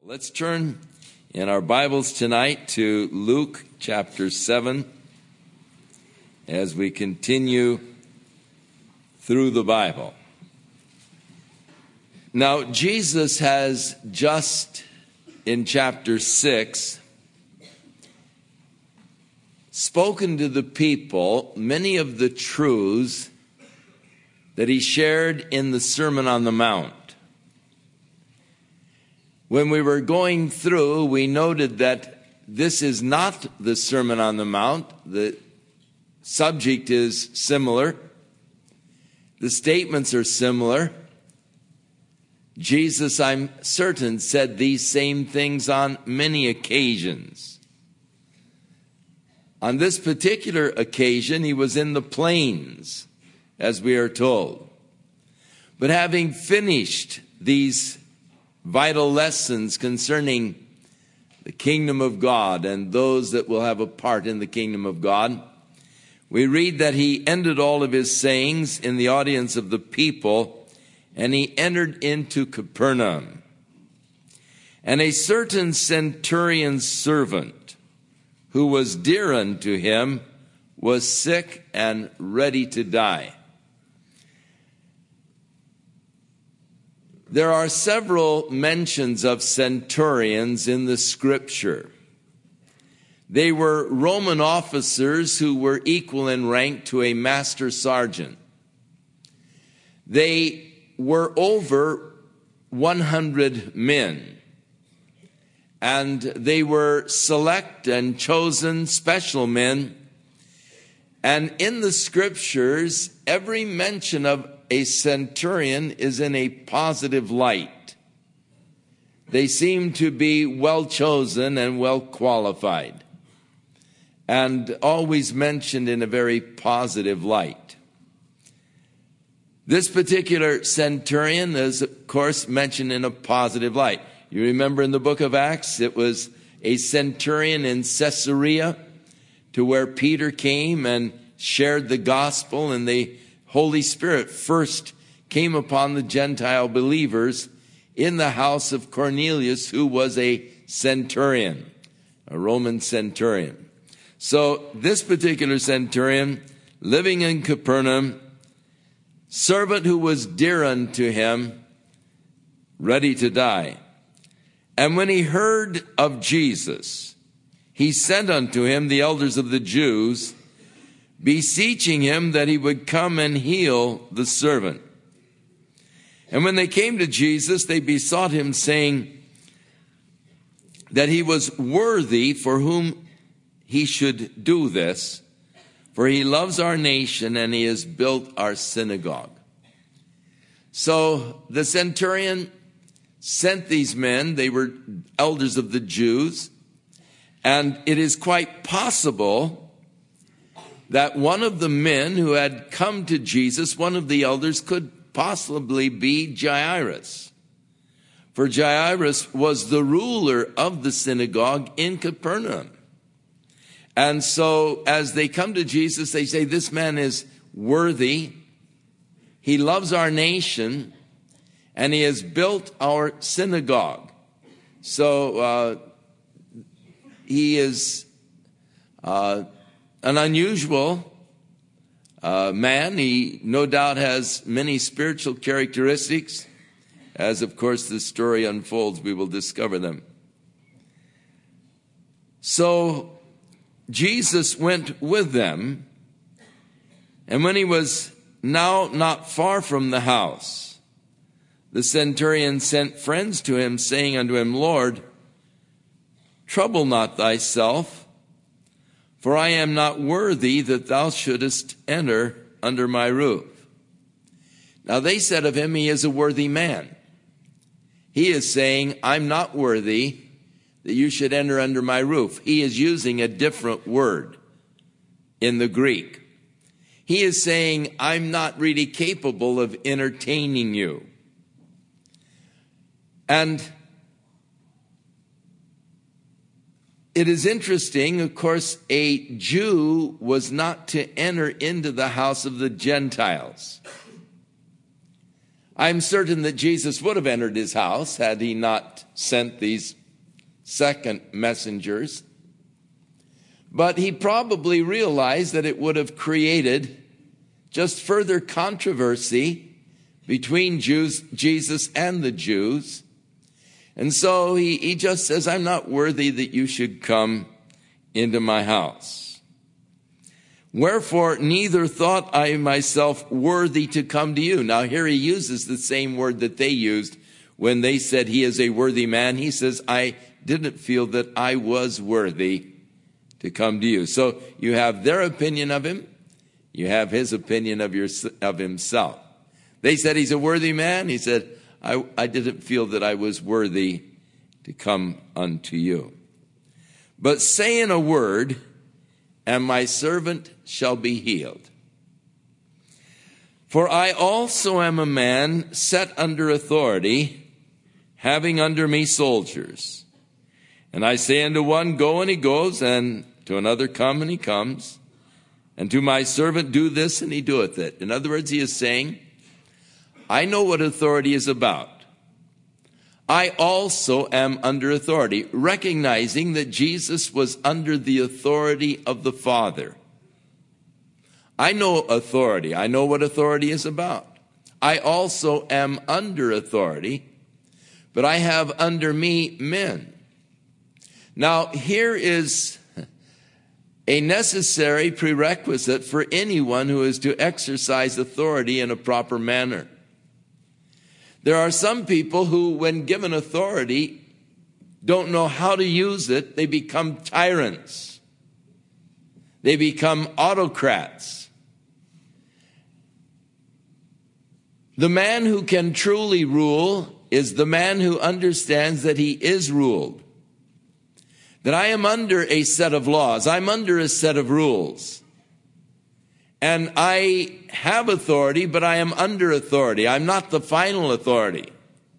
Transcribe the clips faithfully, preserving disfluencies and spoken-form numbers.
Let's turn in our Bibles tonight to Luke chapter seven as we continue through the Bible. Now, Jesus has just in chapter six spoken to the people many of the truths that he shared in the Sermon on the Mount. When we were going through, we noted that this is not the Sermon on the Mount. The subject is similar. The statements are similar. Jesus, I'm certain, said these same things on many occasions. On this particular occasion, he was in the plains, as we are told. But having finished these vital lessons concerning the kingdom of God and those that will have a part in the kingdom of God, we read that he ended all of his sayings in the audience of the people, and he entered into Capernaum. And a certain centurion's servant, who was dear unto him, was sick and ready to die. There are several mentions of centurions in the scripture. They were Roman officers who were equal in rank to a master sergeant. They were over one hundred men, and they were select and chosen special men. And in the scriptures, every mention of a centurion is in a positive light. They seem to be well chosen and well qualified, and always mentioned in a very positive light. This particular centurion is, of course, mentioned in a positive light. You remember in the book of Acts, it was a centurion in Caesarea to where Peter came and shared the gospel, and the Holy Spirit first came upon the Gentile believers in the house of Cornelius, who was a centurion, a Roman centurion. So this particular centurion, living in Capernaum, servant who was dear unto him, ready to die. And when he heard of Jesus, he sent unto him the elders of the Jews, beseeching him that he would come and heal the servant. And when they came to Jesus, they besought him, saying that he was worthy for whom he should do this, for he loves our nation and he has built our synagogue. So the centurion sent these men. They were elders of the Jews, and it is quite possible that one of the men who had come to Jesus, one of the elders, could possibly be Jairus. For Jairus was the ruler of the synagogue in Capernaum. And so as they come to Jesus, they say, this man is worthy. He loves our nation, and he has built our synagogue. So uh, he is Uh, an unusual uh, man. He no doubt has many spiritual characteristics. As, of course, the story unfolds, we will discover them. So Jesus went with them, and when he was now not far from the house, the centurion sent friends to him, saying unto him, Lord, trouble not thyself, for I am not worthy that thou shouldest enter under my roof. Now they said of him, he is a worthy man. He is saying, I'm not worthy that you should enter under my roof. He is using a different word in the Greek. He is saying, I'm not really capable of entertaining you. And it is interesting, of course, a Jew was not to enter into the house of the Gentiles. I'm certain that Jesus would have entered his house had he not sent these second messengers. But he probably realized that it would have created just further controversy between Jews, Jesus and the Jews. And so he, he just says, I'm not worthy that you should come into my house. Wherefore, neither thought I myself worthy to come to you. Now here he uses the same word that they used when they said he is a worthy man. He says, I didn't feel that I was worthy to come to you. So you have their opinion of him. You have his opinion of your, of himself. They said he's a worthy man. He said, I, I didn't feel that I was worthy to come unto you. But say in a word, and my servant shall be healed. For I also am a man set under authority, having under me soldiers. And I say unto one, go, and he goes, and to another, come, and he comes. And to my servant, do this, and he doeth it. In other words, he is saying, I know what authority is about. I also am under authority, recognizing that Jesus was under the authority of the Father. I know authority. I know what authority is about. I also am under authority, but I have under me men. Now, here is a necessary prerequisite for anyone who is to exercise authority in a proper manner. There are some people who, when given authority, don't know how to use it. They become tyrants. They become autocrats. The man who can truly rule is the man who understands that he is ruled. That I am under a set of laws. I'm under a set of rules. And I have authority, but I am under authority. I'm not the final authority.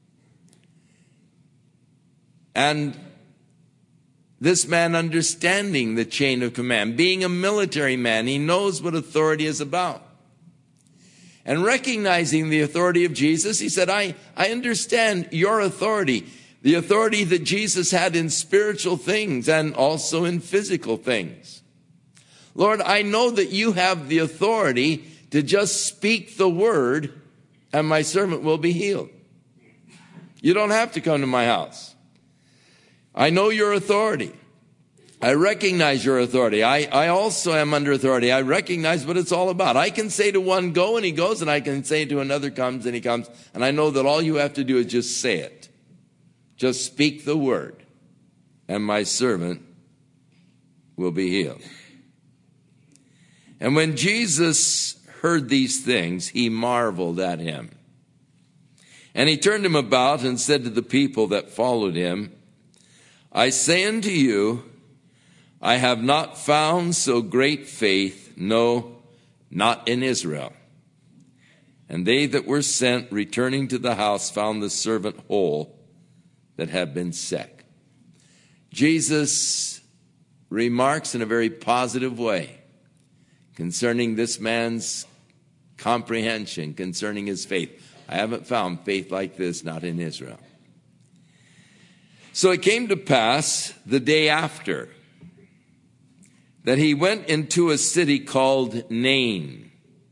And this man understanding the chain of command, being a military man, he knows what authority is about. And recognizing the authority of Jesus, he said, I, I understand your authority, the authority that Jesus had in spiritual things and also in physical things. Lord, I know that you have the authority to just speak the word and my servant will be healed. You don't have to come to my house. I know your authority. I recognize your authority. I, I also am under authority. I recognize what it's all about. I can say to one, go, and he goes, and I can say to another, comes, and he comes. And I know that all you have to do is just say it. Just speak the word, and my servant will be healed. And when Jesus heard these things, he marveled at him. And he turned him about and said to the people that followed him, I say unto you, I have not found so great faith, no, not in Israel. And they that were sent, returning to the house, found the servant whole that had been sick. Jesus remarks in a very positive way concerning this man's comprehension, concerning his faith. I haven't found faith like this, not in Israel. So it came to pass the day after that he went into a city called Nain.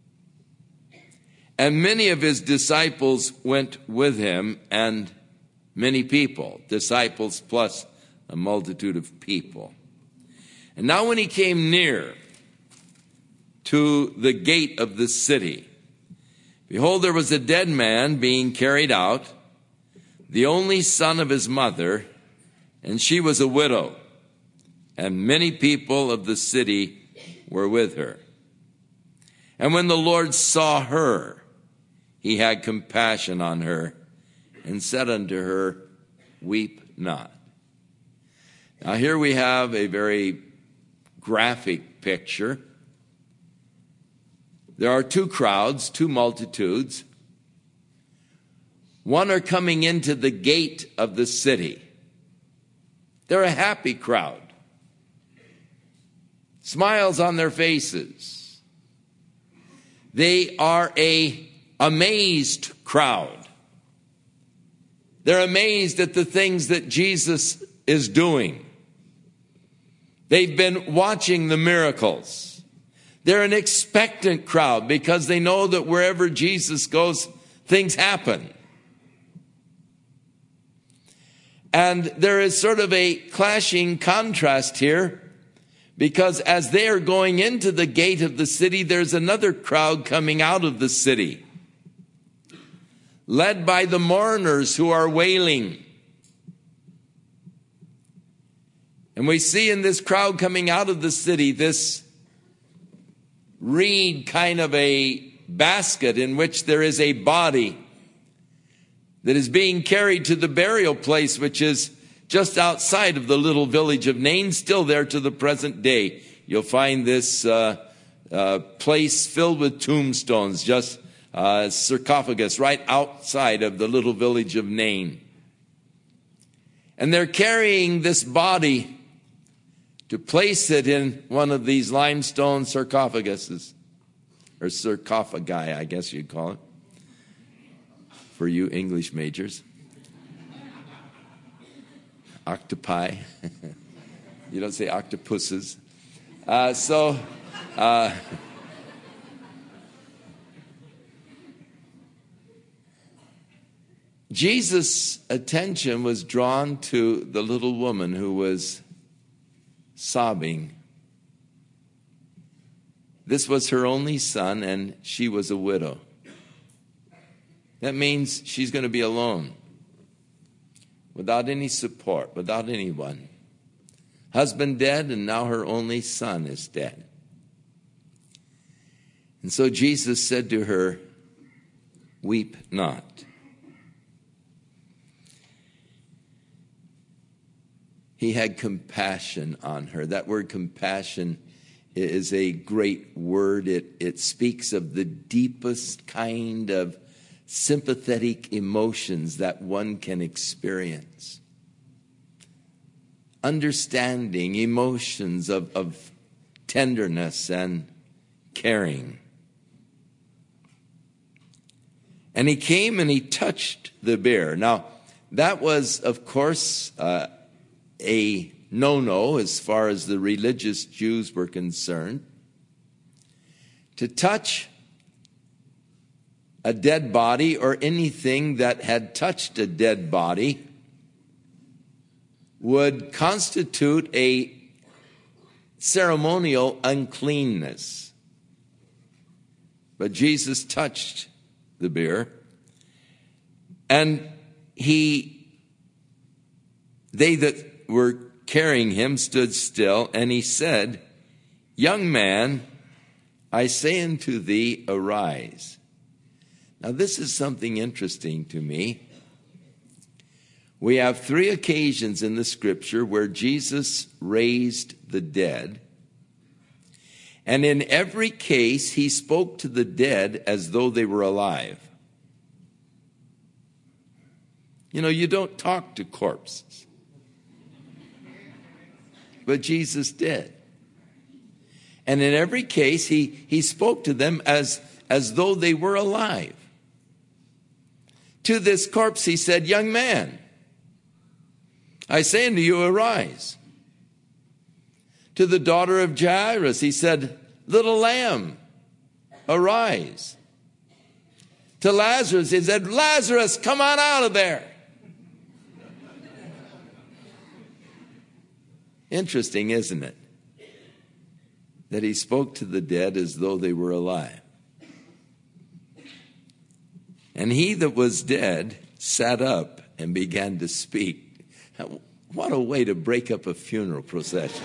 And many of his disciples went with him, and many people, disciples plus a multitude of people. And now when he came near to the gate of the city, behold, there was a dead man being carried out, the only son of his mother, and she was a widow, and many people of the city were with her. And when the Lord saw her, he had compassion on her, and said unto her, weep not. Now here we have a very graphic picture. There are two crowds, two multitudes. One are coming into the gate of the city. They're a happy crowd. Smiles on their faces. They are a amazed crowd. They're amazed at the things that Jesus is doing. They've been watching the miracles. They're an expectant crowd because they know that wherever Jesus goes, things happen. And there is sort of a clashing contrast here, because as they are going into the gate of the city, there's another crowd coming out of the city, led by the mourners who are wailing. And we see in this crowd coming out of the city this reed kind of a basket in which there is a body that is being carried to the burial place, which is just outside of the little village of Nain, still there to the present day. You'll find this uh, uh, place filled with tombstones, just uh, sarcophagus right outside of the little village of Nain. And they're carrying this body to place it in one of these limestone sarcophaguses, or sarcophagi, I guess you'd call it, for you English majors. Octopi. You don't say octopuses. Uh, so, uh, Jesus' attention was drawn to the little woman who was sobbing. This was her only son, and she was a widow. That means she's going to be alone, without any support, without anyone. Husband dead, and now her only son is dead. And so Jesus said to her, "Weep not." He had compassion on her. That word compassion is a great word. It, it speaks of the deepest kind of sympathetic emotions that one can experience. Understanding emotions of, of tenderness and caring. And he came and he touched the bier. Now, that was, of course, uh, a no-no as far as the religious Jews were concerned. To touch a dead body or anything that had touched a dead body would constitute a ceremonial uncleanness. But Jesus touched the bier, and he, they that were carrying him stood still, and he said, "Young man, I say unto thee, arise." Now, this is something interesting to me. We have three occasions in the scripture where Jesus raised the dead. And in every case, he spoke to the dead as though they were alive. You know, you don't talk to corpses. But Jesus did. And in every case, he, he spoke to them as, as though they were alive. To this corpse, he said, "Young man, I say unto you, arise." To the daughter of Jairus, he said, "Little lamb, arise." To Lazarus, he said, "Lazarus, come on out of there." Interesting, isn't it? That he spoke to the dead as though they were alive. And he that was dead sat up and began to speak. What a way to break up a funeral procession.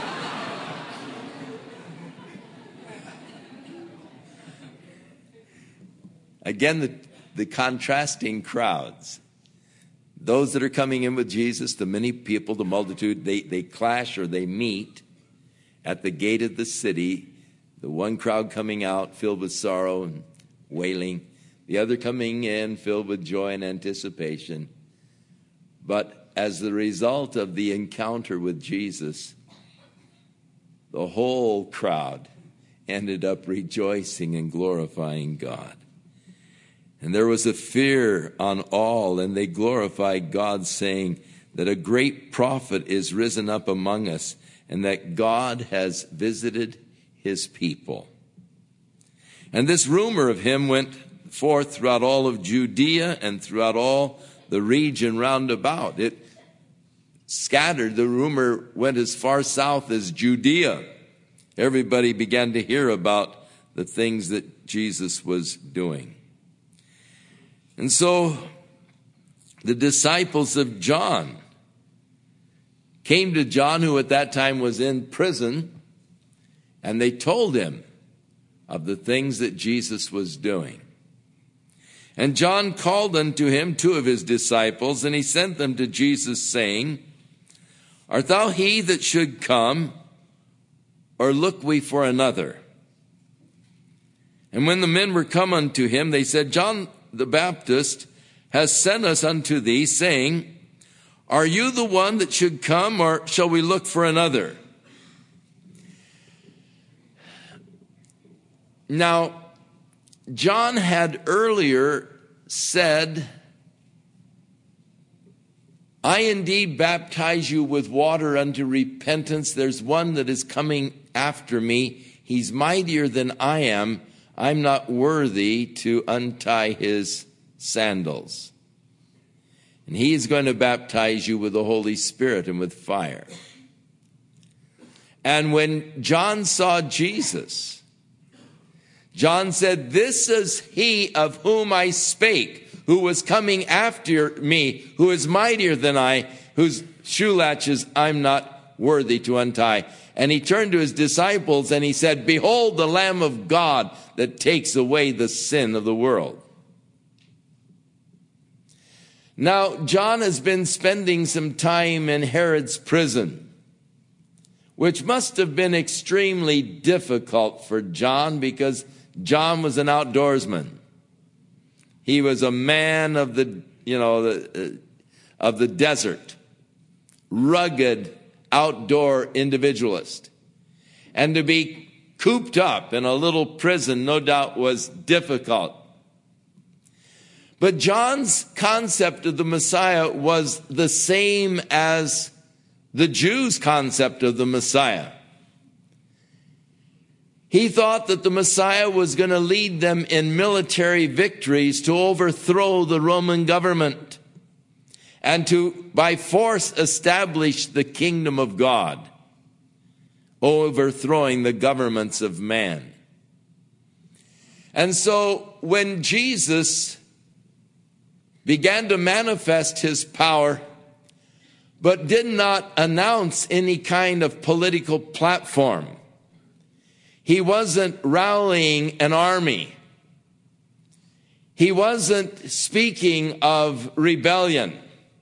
Again, the, the contrasting crowds. Those that are coming in with Jesus, the many people, the multitude, they, they clash or they meet at the gate of the city. The one crowd coming out filled with sorrow and wailing. The other coming in filled with joy and anticipation. But as the result of the encounter with Jesus, the whole crowd ended up rejoicing and glorifying God. And there was a fear on all, and they glorified God, saying that a great prophet is risen up among us, and that God has visited his people. And this rumor of him went forth throughout all of Judea and throughout all the region round about. It scattered. The rumor went as far south as Judea. Everybody began to hear about the things that Jesus was doing. And so the disciples of John came to John, who at that time was in prison, and they told him of the things that Jesus was doing. And John called unto him two of his disciples, and he sent them to Jesus, saying, Art thou he that should come, or look we for another? And when the men were come unto him, they said, John the Baptist has sent us unto thee, saying, Are you the one that should come, or shall we look for another? Now, John had earlier said, I indeed baptize you with water unto repentance. There's one that is coming after me. He's mightier than I am. I'm not worthy to untie his sandals. And he is going to baptize you with the Holy Spirit and with fire. And when John saw Jesus, John said, This is he of whom I spake, who was coming after me, who is mightier than I, whose shoe latches I'm not worthy to untie. And he turned to his disciples and he said, Behold the Lamb of God that takes away the sin of the world. Now, John has been spending some time in Herod's prison, which must have been extremely difficult for John, because John was an outdoorsman. He was a man of the, you know, the, uh, of the desert, rugged, outdoor individualist. And to be cooped up in a little prison, no doubt, was difficult. But John's concept of the Messiah was the same as the Jews' concept of the Messiah. He thought that the Messiah was going to lead them in military victories to overthrow the Roman government and to, by force, establish the kingdom of God, overthrowing the governments of man. And so when Jesus began to manifest his power, but did not announce any kind of political platform, he wasn't rallying an army. He wasn't speaking of rebellion.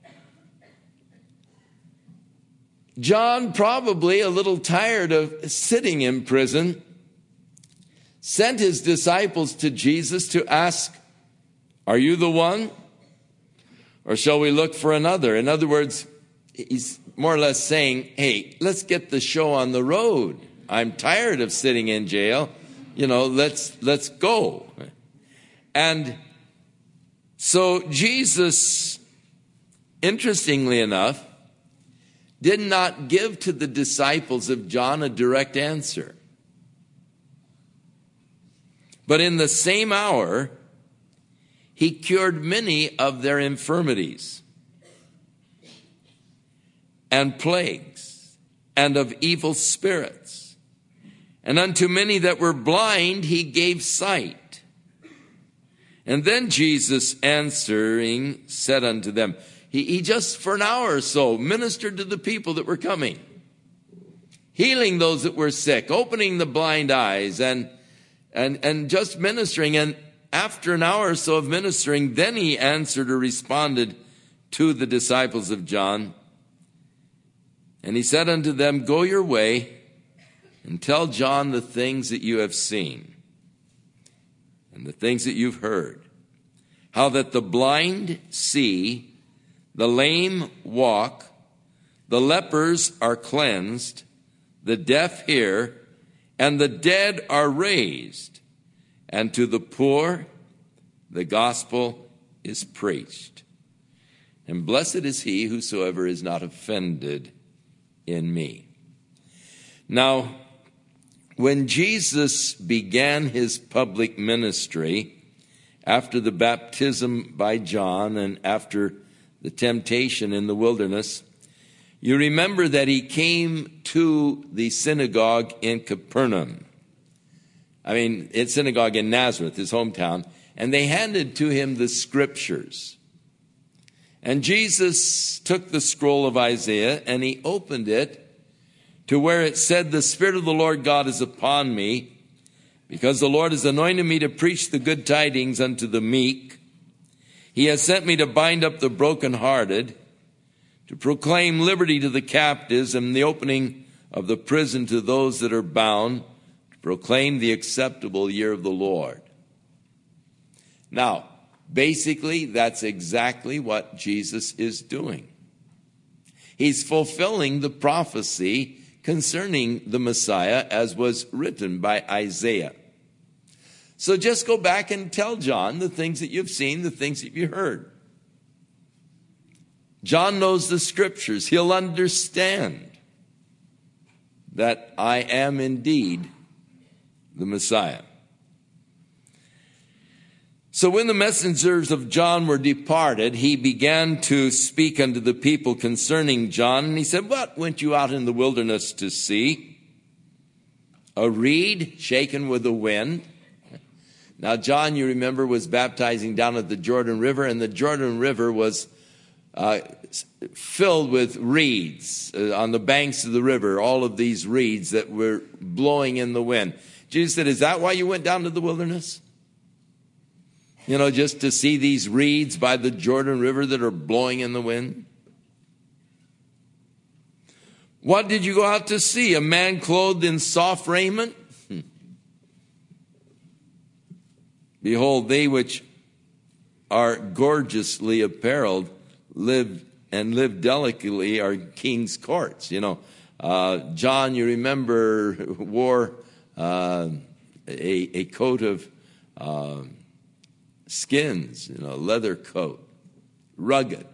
John, probably a little tired of sitting in prison, sent his disciples to Jesus to ask, Are you the one? Or shall we look for another? In other words, he's more or less saying, hey, let's get the show on the road. I'm tired of sitting in jail. You know, let's let's go. And so Jesus, interestingly enough, did not give to the disciples of John a direct answer. But in the same hour, he cured many of their infirmities and plagues and of evil spirits. And unto many that were blind, he gave sight. And then Jesus answering said unto them, he, he just for an hour or so ministered to the people that were coming, healing those that were sick, opening the blind eyes, and, and, and just ministering. And after an hour or so of ministering, then he answered or responded to the disciples of John. And he said unto them, Go your way, and tell John the things that you have seen and the things that you've heard, how that the blind see, the lame walk, the lepers are cleansed, the deaf hear, and the dead are raised, and to the poor the gospel is preached. And blessed is he whosoever is not offended in me. Now, when Jesus began his public ministry, after the baptism by John and after the temptation in the wilderness, you remember that he came to the synagogue in Capernaum. I mean, it's synagogue in Nazareth, his hometown, and they handed to him the scriptures. And Jesus took the scroll of Isaiah and he opened it to where it said, "The Spirit of the Lord God is upon me, because the Lord has anointed me to preach the good tidings unto the meek. He has sent me to bind up the brokenhearted, to proclaim liberty to the captives and the opening of the prison to those that are bound, to proclaim the acceptable year of the Lord." Now, basically, that's exactly what Jesus is doing. He's fulfilling the prophecy concerning the Messiah as was written by Isaiah. So just go back and tell John the things that you've seen, the things that you heard. John knows the scriptures. He'll understand that I am indeed the Messiah. So when the messengers of John were departed, he began to speak unto the people concerning John. And he said, "What went you out in the wilderness to see? A reed shaken with the wind?" Now, John, you remember, was baptizing down at the Jordan River, and the Jordan River was uh, filled with reeds uh, on the banks of the river, all of these reeds that were blowing in the wind. Jesus said, "Is that why you went down to the wilderness? You know, just to see these reeds by the Jordan River that are blowing in the wind? What did you go out to see? A man clothed in soft raiment? Hmm. Behold, they which are gorgeously apparelled live and live delicately are king's courts." You know, uh, John, you remember, wore uh, a, a coat of uh, skins, you know, leather coat, rugged.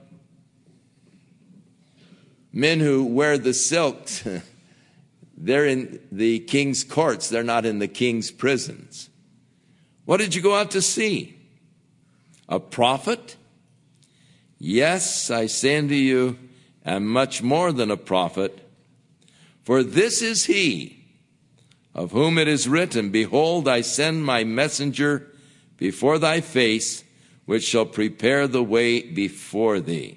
Men who wear the silks, they're in the king's courts. They're not in the king's prisons. What did you go out to see? A prophet? Yes, I say unto you, and much more than a prophet. For this is he of whom it is written, "Behold, I send my messenger before thy face, which shall prepare the way before thee."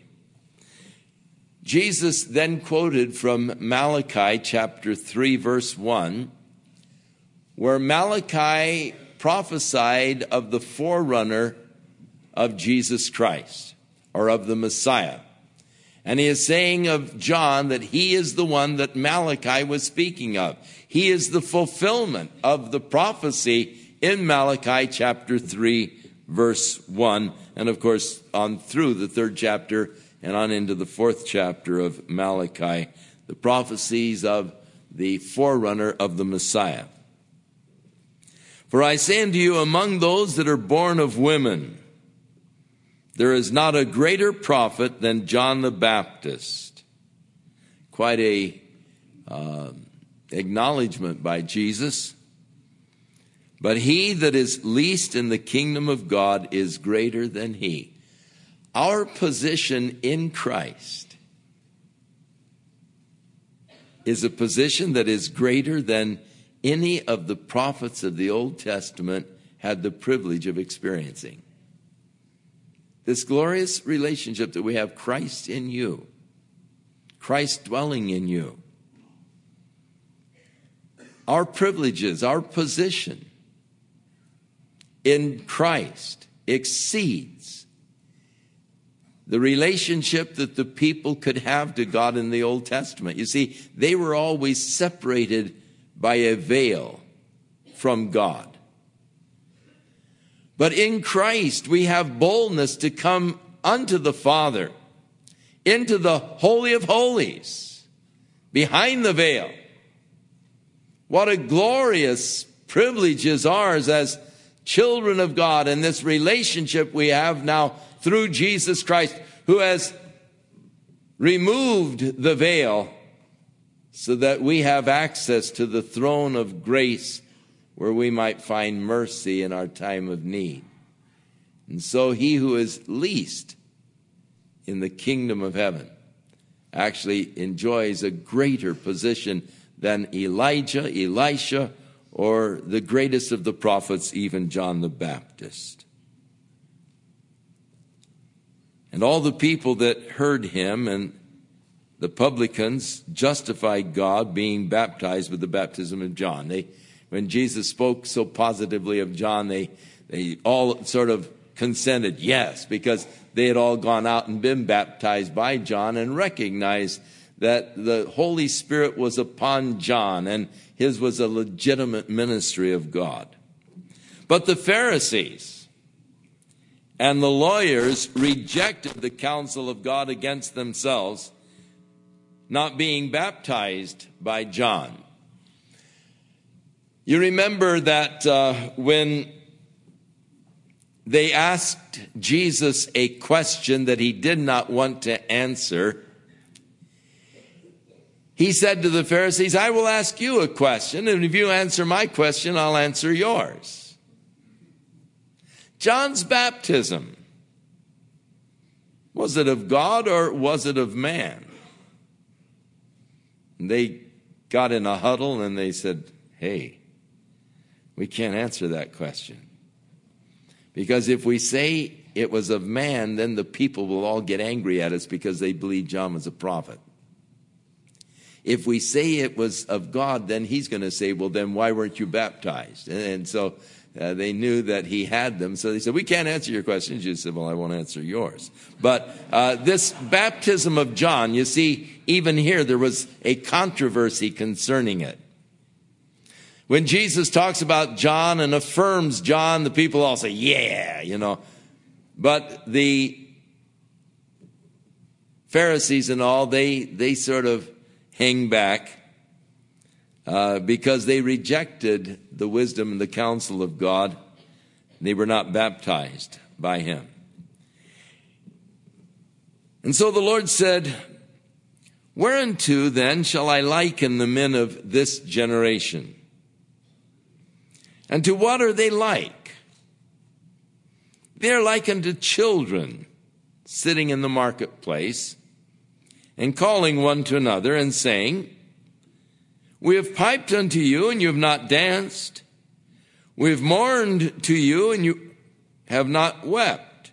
Jesus then quoted from Malachi chapter three, verse one, where Malachi prophesied of the forerunner of Jesus Christ, or of the Messiah. And he is saying of John that he is the one that Malachi was speaking of. He is the fulfillment of the prophecy in Malachi chapter three, verse one, and of course on through the third chapter and on into the fourth chapter of Malachi, the prophecies of the forerunner of the Messiah. "For I say unto you, among those that are born of women, there is not a greater prophet than John the Baptist." Quite a uh, acknowledgement by Jesus. "But he that is least in the kingdom of God is greater than he." Our position in Christ is a position that is greater than any of the prophets of the Old Testament had the privilege of experiencing. This glorious relationship that we have, Christ in you, Christ dwelling in you. Our privileges, our position in Christ exceeds the relationship that the people could have to God in the Old Testament. You see, they were always separated by a veil from God. But in Christ, we have boldness to come unto the Father, into the Holy of Holies, behind the veil. What a glorious privilege is ours as children of God, and this relationship we have now through Jesus Christ, who has removed the veil so that we have access to the throne of grace where we might find mercy in our time of need. And so he who is least in the kingdom of heaven actually enjoys a greater position than Elijah, Elisha, or the greatest of the prophets, even John the Baptist. And all the people that heard him and the publicans justified God being baptized with the baptism of John. They, when Jesus spoke so positively of John, they, they all sort of consented, yes, because they had all gone out and been baptized by John and recognized that the Holy Spirit was upon John and his was a legitimate ministry of God. But the Pharisees and the lawyers rejected the counsel of God against themselves, not being baptized by John. You remember that uh, when they asked Jesus a question that he did not want to answer, he said to the Pharisees, I will ask you a question, and if you answer my question, I'll answer yours. John's baptism, was it of God or was it of man? And they got in a huddle and they said, hey, we can't answer that question. Because if we say it was of man, then the people will all get angry at us because they believe John was a prophet. If we say it was of God, then he's going to say, well, then why weren't you baptized? And, and so uh, they knew that he had them. So they said, we can't answer your question. Jesus said, well, I won't answer yours. But uh, this baptism of John, you see, even here there was a controversy concerning it. When Jesus talks about John and affirms John, the people all say, yeah, you know. But the Pharisees and all, they, they sort of hang back uh, because they rejected the wisdom and the counsel of God. They were not baptized by him. And so the Lord said, whereunto then shall I liken the men of this generation? And to what are they like? They are like unto children sitting in the marketplace and calling one to another and saying, we have piped unto you and you have not danced. We have mourned to you and you have not wept.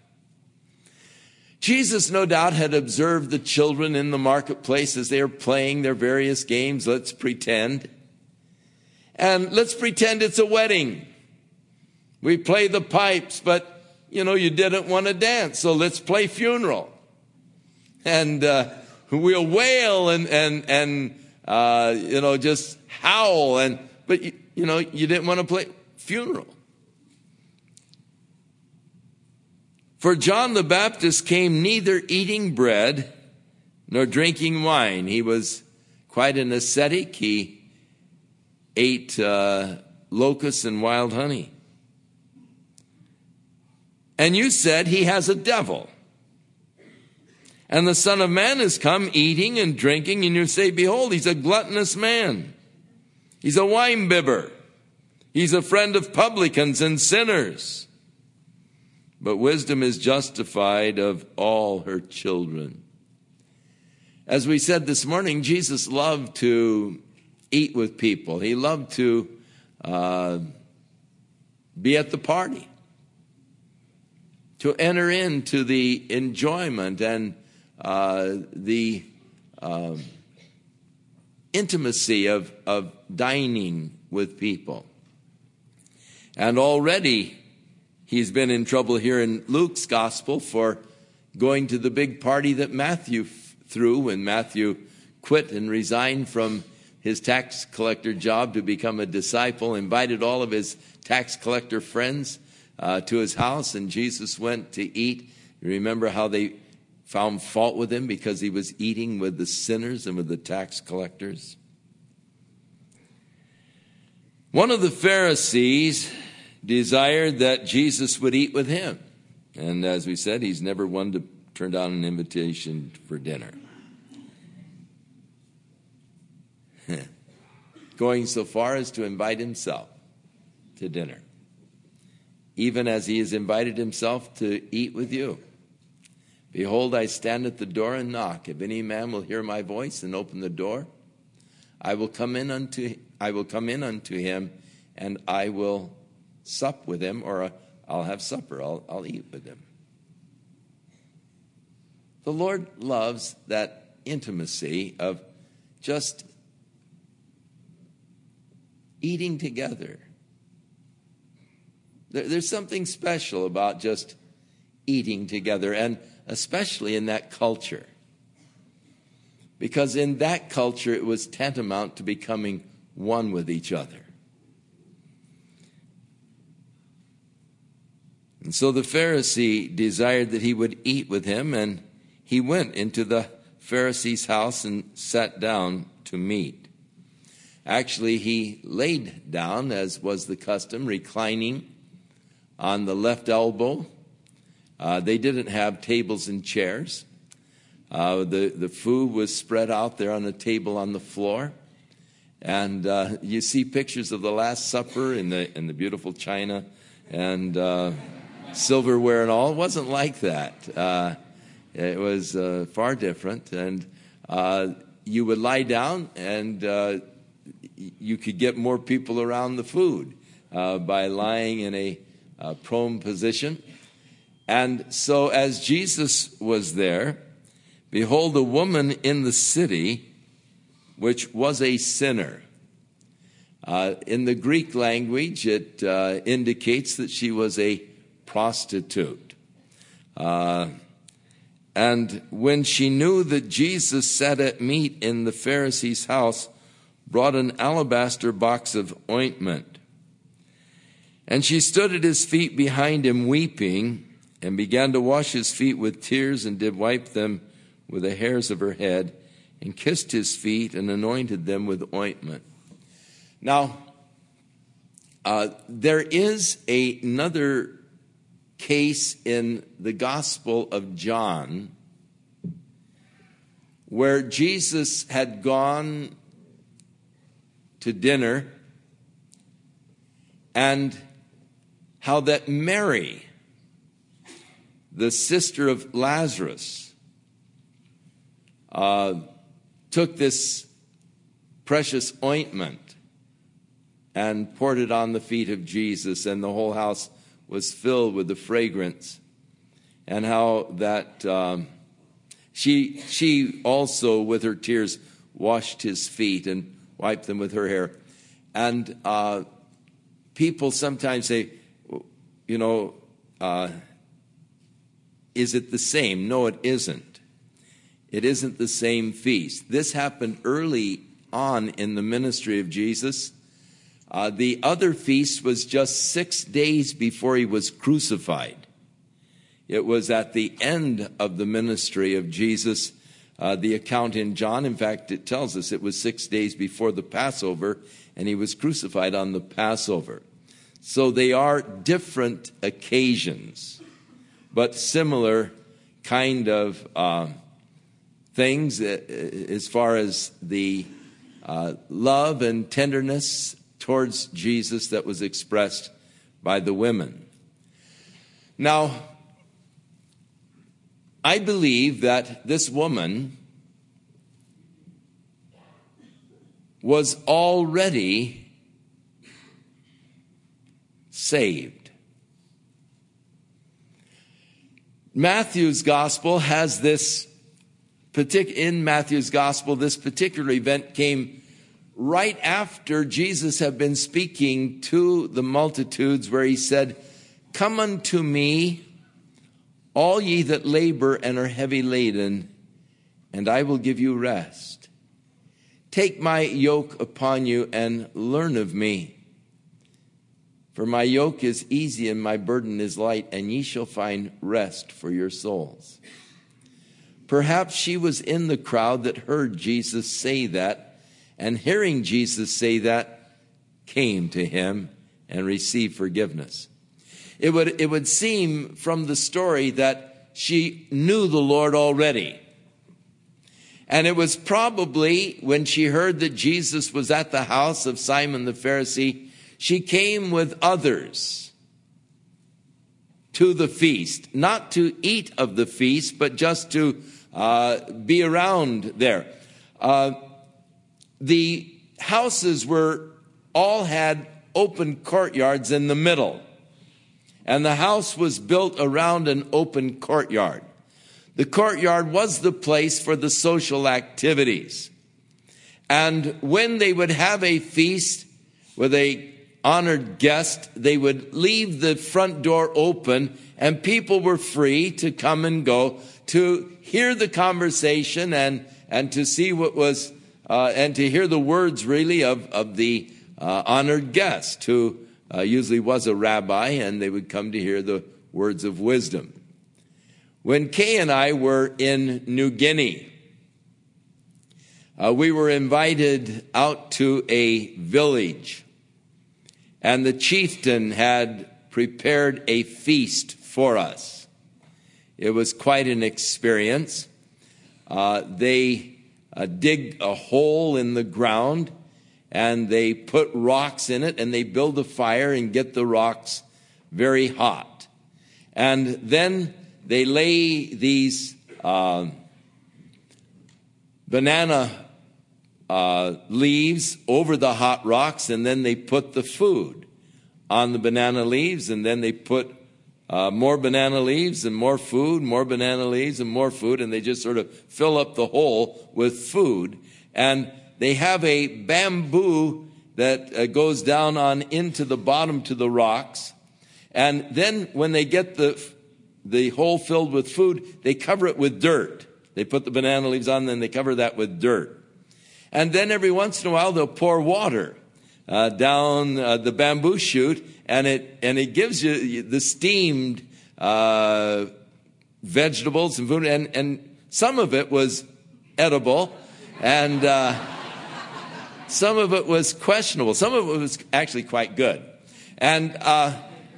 Jesus no doubt had observed the children in the marketplace as they are playing their various games. Let's pretend. And let's pretend it's a wedding. We play the pipes, but, you know, you didn't want to dance, so let's play funeral. And uh, we'll wail and, and, and uh, you know, just howl. And But, you, you know, you didn't want to play funeral. For John the Baptist came neither eating bread nor drinking wine. He was quite an ascetic. He ate uh, locusts and wild honey. And you said he has a devil. And the Son of Man has come eating and drinking, and you say, behold, he's a gluttonous man. He's a winebibber. He's a friend of publicans and sinners. But wisdom is justified of all her children. As we said this morning, Jesus loved to eat with people. He loved to uh, be at the party, to enter into the enjoyment and uh, the uh, intimacy of, of dining with people. And already he's been in trouble here in Luke's gospel for going to the big party that Matthew f- threw when Matthew quit and resigned from his tax collector job to become a disciple, invited all of his tax collector friends uh, to his house, and Jesus went to eat. You remember how they found fault with him because he was eating with the sinners and with the tax collectors? One of the Pharisees desired that Jesus would eat with him. And as we said, he's never one to turn down an invitation for dinner. Going so far as to invite himself to dinner, even as he has invited himself to eat with you. Behold, I stand at the door and knock. If any man will hear my voice and open the door, I will come in unto I will come in unto him, and I will sup with him, or I'll have supper. I'll, I'll eat with him. The Lord loves that intimacy of just eating together. There, there's something special about just eating together, and especially in that culture. Because in that culture, it was tantamount to becoming one with each other. And so the Pharisee desired that he would eat with him, and he went into the Pharisee's house and sat down to meat. Actually, he laid down, as was the custom, reclining on the left elbow. Uh, they didn't have tables and chairs. Uh, the, the food was spread out there on a table on the floor. And uh, you see pictures of the Last Supper in the, in the beautiful china and uh, silverware and all. It wasn't like that. Uh, it was uh, far different. And uh, you would lie down, and uh, you could get more people around the food uh, by lying in a uh, prone position. And so as Jesus was there, behold, a woman in the city, which was a sinner. Uh, in the Greek language, it uh, indicates that she was a prostitute. Uh, and when she knew that Jesus sat at meat in the Pharisee's house, brought an alabaster box of ointment. And she stood at his feet behind him weeping, and began to wash his feet with tears, and did wipe them with the hairs of her head, and kissed his feet, and anointed them with ointment. Now, uh, there is a, another case in the Gospel of John where Jesus had gone to dinner, and how that Mary, the sister of Lazarus, uh, took this precious ointment and poured it on the feet of Jesus, and the whole house was filled with the fragrance. And how that um, she she also, with her tears, washed his feet and wiped them with her hair. And uh, people sometimes say, you know, uh, is it the same? No, it isn't. It isn't the same feast. This happened early on in the ministry of Jesus. Uh, the other feast was just six days before he was crucified. It was at the end of the ministry of Jesus. Uh, the account in John, in fact, it tells us it was six days before the Passover, and he was crucified on the Passover. So they are different occasions, but similar kind of uh, things as far as the uh, love and tenderness towards Jesus that was expressed by the women. Now, I believe that this woman was already saved. Matthew's gospel has this particular, in Matthew's gospel, this particular event came right after Jesus had been speaking to the multitudes, where he said, "Come unto me, all ye that labor and are heavy laden, and I will give you rest. Take my yoke upon you and learn of me. For my yoke is easy and my burden is light, and ye shall find rest for your souls." Perhaps she was in the crowd that heard Jesus say that, and hearing Jesus say that, came to him and receive forgiveness. It would, it would seem from the story that she knew the Lord already. And it was probably when she heard that Jesus was at the house of Simon the Pharisee, she came with others to the feast, not to eat of the feast, but just to uh, be around there. Uh, the houses were all had open courtyards in the middle, and the house was built around an open courtyard. The courtyard was the place for the social activities. And when they would have a feast with a honored guest, they would leave the front door open, and people were free to come and go to hear the conversation and, and to see what was, uh, and to hear the words really of, of the uh, honored guest, who uh, usually was a rabbi, and they would come to hear the words of wisdom. When Kay and I were in New Guinea, uh, we were invited out to a village, and the chieftain had prepared a feast for us. It was quite an experience. Uh, they uh, dig a hole in the ground, and they put rocks in it, and they build a fire and get the rocks very hot. And then they lay these uh, banana uh, leaves over the hot rocks, and then they put the food on the banana leaves, and then they put uh, more banana leaves and more food, more banana leaves and more food, and they just sort of fill up the hole with food. And they have a bamboo that uh, goes down on into the bottom to the rocks. And then when they get the the hole filled with food, they cover it with dirt. They put the banana leaves on, then they cover that with dirt. And then every once in a while, they'll pour water uh, down uh, the bamboo shoot, and it and it gives you the steamed uh, vegetables and food. And, and some of it was edible, and uh, some of it was questionable. Some of it was actually quite good. And uh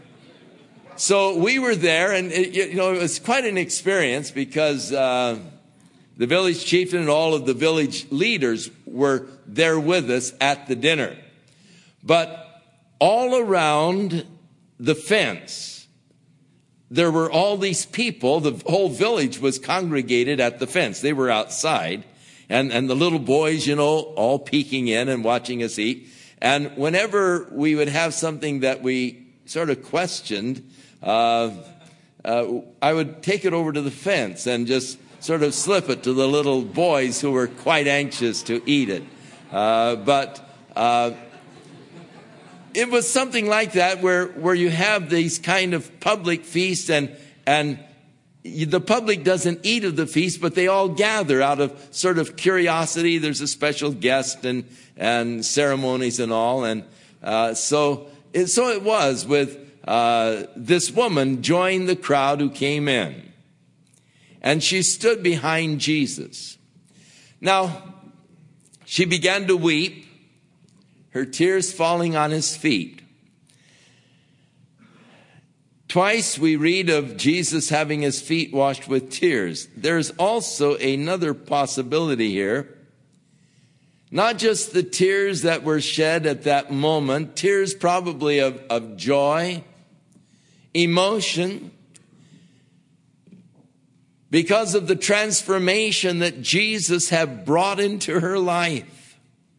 So we were there, and it, you know, it was quite an experience because uh, the village chieftain and all of the village leaders were there with us at the dinner. But all around the fence, there were all these people. The whole village was congregated at the fence. They were outside, and, and the little boys, you know, all peeking in and watching us eat. And whenever we would have something that we sort of questioned, Uh, uh, I would take it over to the fence and just sort of slip it to the little boys who were quite anxious to eat it. Uh, but uh, it was something like that where, where you have these kind of public feasts, and, and the public doesn't eat of the feast, but they all gather out of sort of curiosity. There's a special guest and, and ceremonies and all. And uh, so, it, so it was with Uh, this woman joined the crowd who came in, and she stood behind Jesus. Now, she began to weep, her tears falling on his feet. Twice we read of Jesus having his feet washed with tears. There's also another possibility here. Not just the tears that were shed at that moment, tears probably of, of joy, emotion, because of the transformation that Jesus had brought into her life.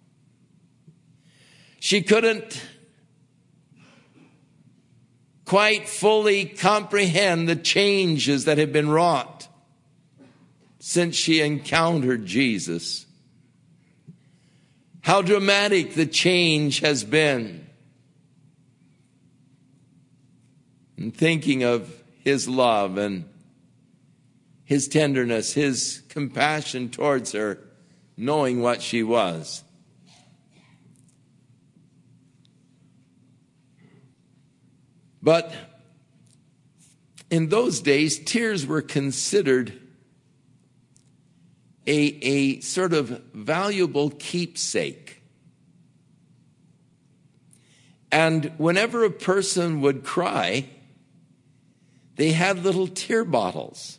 She couldn't quite fully comprehend the changes that had been wrought since she encountered Jesus. How dramatic the change has been. And thinking of his love and his tenderness, his compassion towards her, knowing what she was. But in those days, tears were considered a, a sort of valuable keepsake. And whenever a person would cry, they had little tear bottles.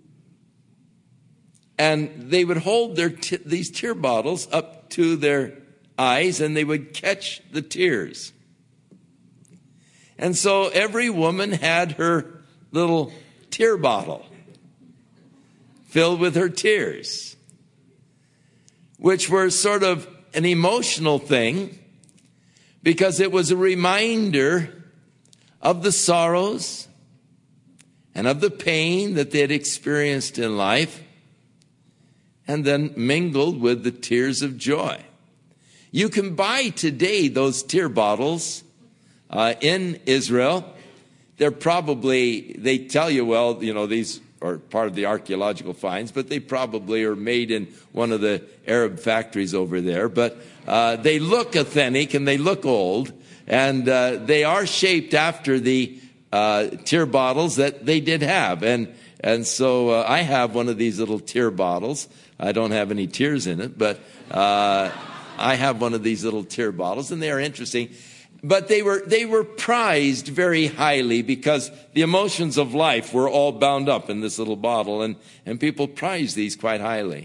And they would hold their t- these tear bottles up to their eyes, and they would catch the tears. And so every woman had her little tear bottle filled with her tears, which were sort of an emotional thing, because it was a reminder of the sorrows and of the pain that they had experienced in life, and then mingled with the tears of joy. You can buy today those tear bottles uh, in Israel. They're probably, they tell you, well, you know, these are part of the archaeological finds, but they probably are made in one of the Arab factories over there. But uh, they look authentic and they look old, and uh, they are shaped after the uh, tear bottles that they did have. And and so uh, I have one of these little tear bottles. I don't have any tears in it, but uh, I have one of these little tear bottles, and they are interesting. But they were they were prized very highly because the emotions of life were all bound up in this little bottle, and, and people prized these quite highly.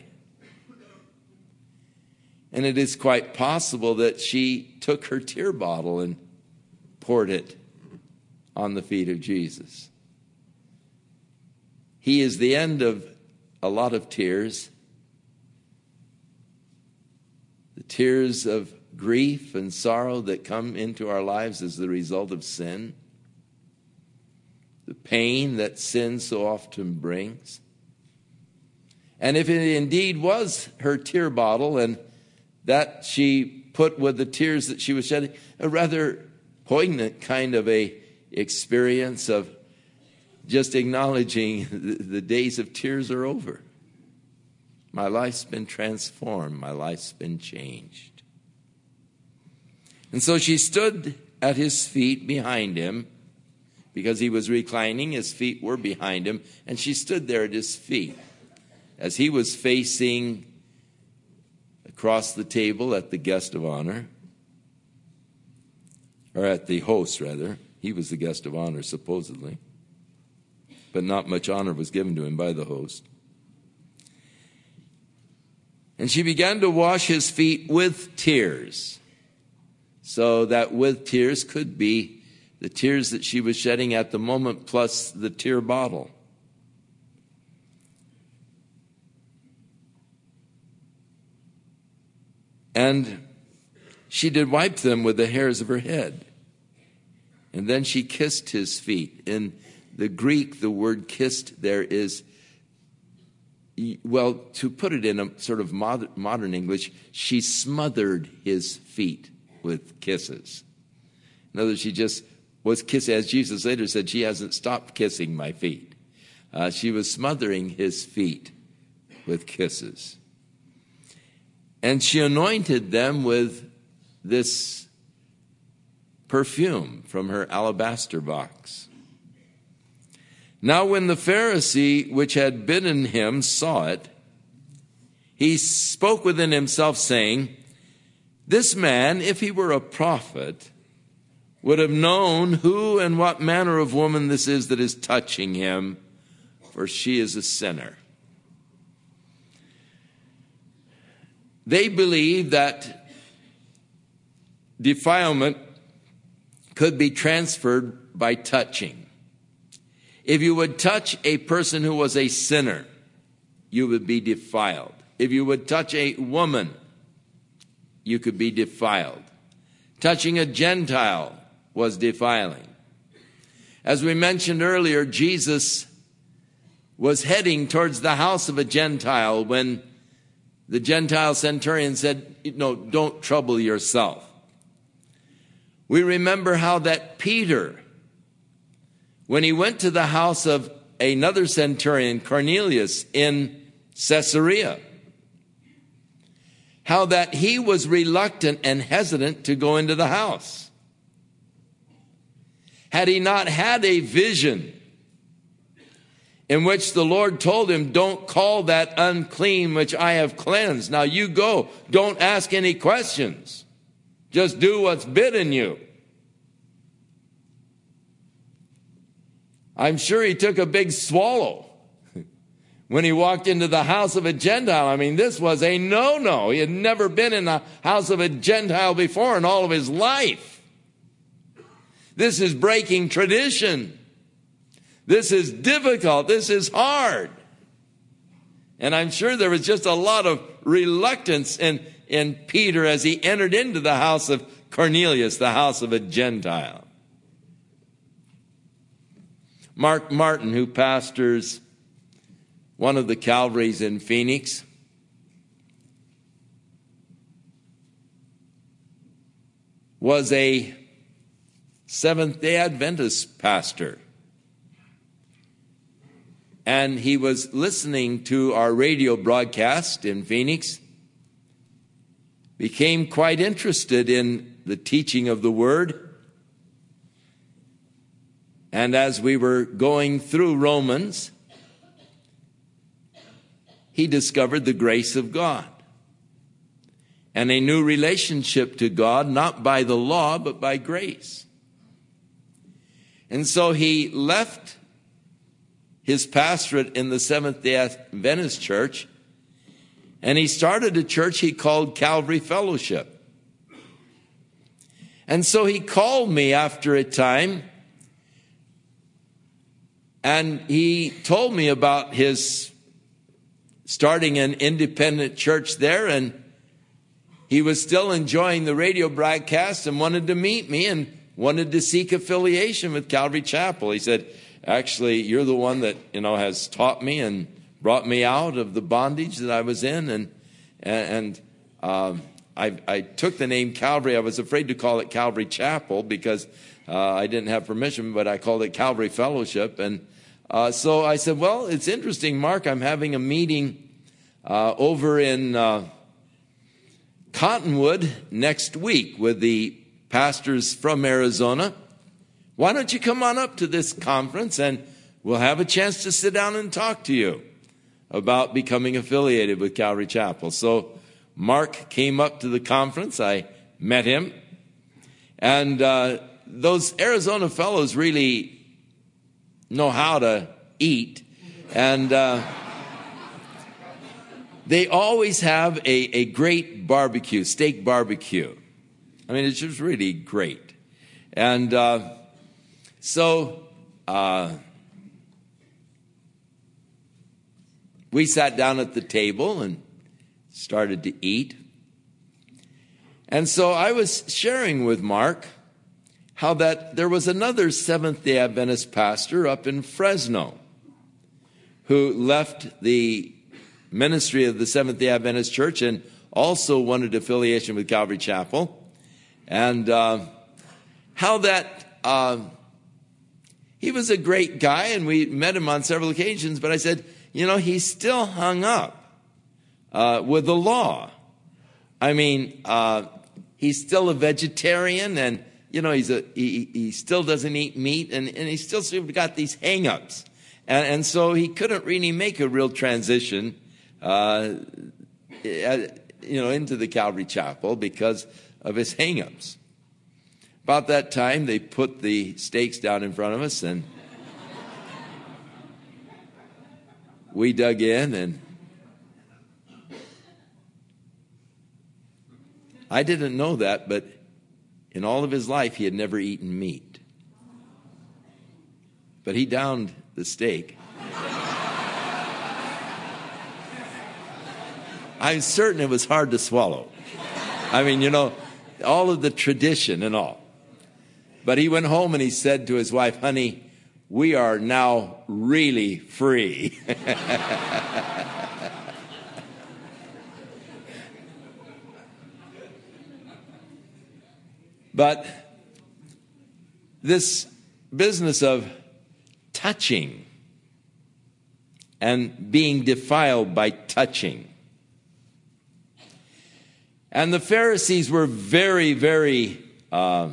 And it is quite possible that she took her tear bottle and poured it on the feet of Jesus. He is the end of a lot of tears. The tears of grief and sorrow that come into our lives as the result of sin. The pain that sin so often brings. And if it indeed was her tear bottle, and that she put with the tears that she was shedding, a rather poignant kind of a experience of just acknowledging the, the days of tears are over. My life's been transformed. My life's been changed. And so she stood at his feet behind him, because he was reclining, his feet were behind him, and she stood there at his feet as he was facing across the table at the guest of honor, or at the host, rather. He was the guest of honor, supposedly, but not much honor was given to him by the host. And she began to wash his feet with tears. So that with tears could be the tears that she was shedding at the moment plus the tear bottle. And she did wipe them with the hairs of her head. And then she kissed his feet. In the Greek, the word kissed there is, well, to put it in a sort of modern English, she smothered his feet with kisses. In other words, she just was kissing, as Jesus later said, she hasn't stopped kissing my feet. Uh, she was smothering his feet with kisses. And she anointed them with this perfume from her alabaster box. Now when the Pharisee which had bidden him saw it, he spoke within himself, saying, this man, if he were a prophet, would have known who and what manner of woman this is that is touching him, for she is a sinner. They believed that defilement could be transferred by touching. If you would touch a person who was a sinner, you would be defiled. If you would touch a woman, you could be defiled. Touching a Gentile was defiling. As we mentioned earlier, Jesus was heading towards the house of a Gentile when the Gentile centurion said, no, don't trouble yourself. We remember how that Peter, when he went to the house of another centurion, Cornelius, in Caesarea, how that he was reluctant and hesitant to go into the house. Had he not had a vision in which the Lord told him, don't call that unclean which I have cleansed. Now you go, don't ask any questions. Just do what's bidden you. I'm sure he took a big swallow when he walked into the house of a Gentile. I mean, this was a no-no. He had never been in the house of a Gentile before in all of his life. This is breaking tradition. This is difficult. This is hard. And I'm sure there was just a lot of reluctance in, in Peter as he entered into the house of Cornelius, the house of a Gentile. Mark Martin, who pastors one of the Calvaries in Phoenix, was a Seventh-day Adventist pastor. And he was listening to our radio broadcast in Phoenix, became quite interested in the teaching of the Word. And as we were going through Romans, he discovered the grace of God and a new relationship to God, not by the law, but by grace. And so he left his pastorate in the Seventh-day Adventist Church, and he started a church he called Calvary Fellowship. And so he called me after a time, and he told me about his starting an independent church there, and he was still enjoying the radio broadcast and wanted to meet me and wanted to seek affiliation with Calvary Chapel. He said, actually, you're the one that, you know, has taught me and brought me out of the bondage that I was in. And, and, um, I, I took the name Calvary. I was afraid to call it Calvary Chapel because, uh, I didn't have permission, but I called it Calvary Fellowship. And, uh, so I said, well, it's interesting, Mark, I'm having a meeting, uh, over in, uh, Cottonwood next week with the pastors from Arizona. Why don't you come on up to this conference and we'll have a chance to sit down and talk to you about becoming affiliated with Calvary Chapel. So Mark came up to the conference. I met him. And uh, those Arizona fellows really know how to eat. And uh, they always have a, a great barbecue, steak barbecue. I mean, it's just really great. And uh, so uh, we sat down at the table and started to eat. And so I was sharing with Mark how that there was another Seventh-day Adventist pastor up in Fresno who left the ministry of the Seventh-day Adventist Church and also wanted affiliation with Calvary Chapel. And uh, how that uh, he was a great guy, and we met him on several occasions, but I said, you know, he's still hung up uh, with the law. I mean, uh, he's still a vegetarian, and, you know, he's a, he, he still doesn't eat meat, and, and he's still sort of got these hang-ups. And, and so he couldn't really make a real transition, uh, you know, into the Calvary Chapel because of his hang-ups. About that time, they put the steaks down in front of us, and we dug in, and I didn't know that, but in all of his life, he had never eaten meat. But he downed the steak. I'm certain it was hard to swallow. I mean, you know, all of the tradition and all. But he went home and he said to his wife, honey, we are now really free. But this business of touching and being defiled by touching. And the Pharisees were very, very uh,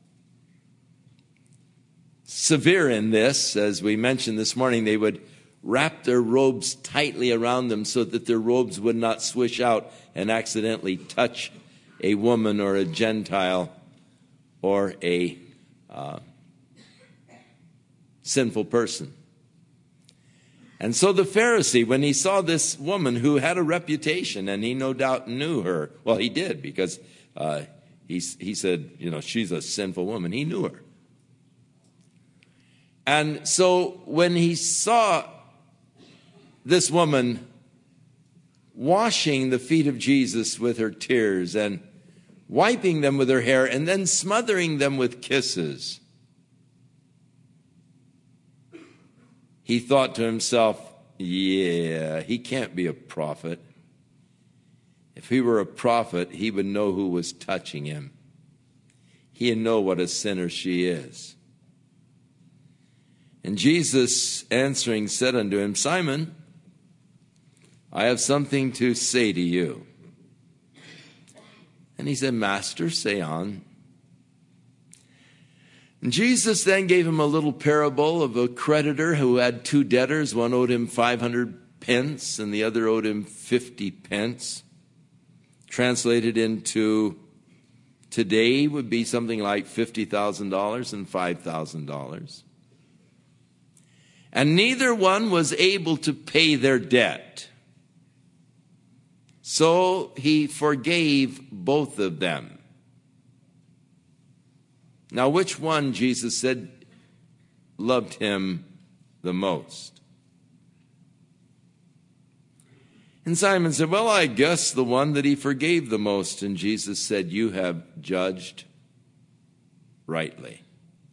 severe in this. As we mentioned this morning, they would wrap their robes tightly around them so that their robes would not swish out and accidentally touch a woman or a Gentile or a uh, sinful person. And so the Pharisee, when he saw this woman who had a reputation, and he no doubt knew her, well, he did, because uh, he, he said, you know, she's a sinful woman. He knew her. And so when he saw this woman washing the feet of Jesus with her tears and wiping them with her hair and then smothering them with kisses, he thought to himself, yeah, he can't be a prophet. If he were a prophet, he would know who was touching him. He'd know what a sinner she is. And Jesus, answering, said unto him, Simon, I have something to say to you. And he said, Master, say on. And Jesus then gave him a little parable of a creditor who had two debtors. One owed him five hundred pence and the other owed him fifty pence. Translated into today would be something like fifty thousand dollars and five thousand dollars. And neither one was able to pay their debt. So he forgave both of them. Now, which one, Jesus said, loved him the most? And Simon said, well, I guess the one that he forgave the most. And Jesus said, you have judged rightly.